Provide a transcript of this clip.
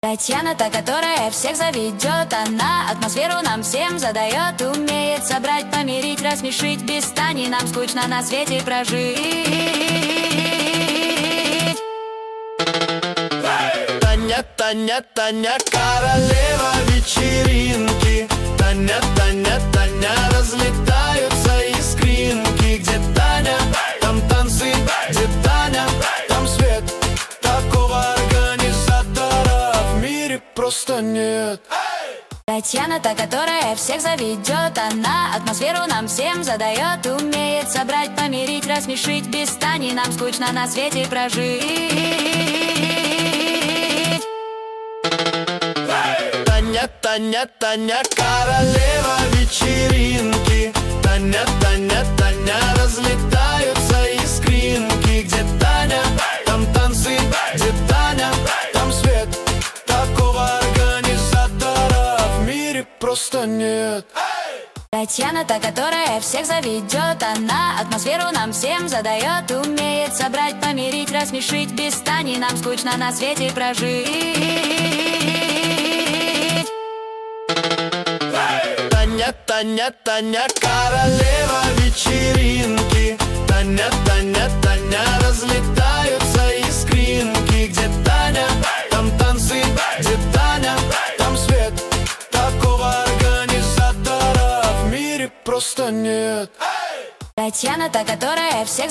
Татьяна, та, которая всех заведет. Она атмосферу нам всем задает. Умеет собрать, помирить, рассмешить. Без Тани нам скучно на свете прожить. Таня, Таня, Таня, королева вечеринки. Таня, Таня, Таня, разлетаются искринки. Где Таня, там танцы. Где Таня, там свет. Такого организатора в мире просто нет. Татьяна, та, которая всех заведет. Она атмосферу нам всем задает. Умеет собрать, помирить, рассмешить. Без Тани нам скучно на свете прожить. Таня, Таня, Таня, королева вечеринки. Таня, Таня, Таня, разлетаются искринки. Где Таня, там танцы. Где Таня, там свет. Такого организатора в мире просто нет. Татьяна, та, которая всех заведет. Она атмосферу нам всем задает. Умеет собрать, помирить, рассмешить. Без Тани нам скучно на свете прожить. Таня, Таня, Таня, королева вечеринки. Таня, Таня, Таня, разлетаются искринки. Где Таня, там танцы. Где Таня, там свет. Такого организатора в мире просто нет. Татьяна, та, которая всех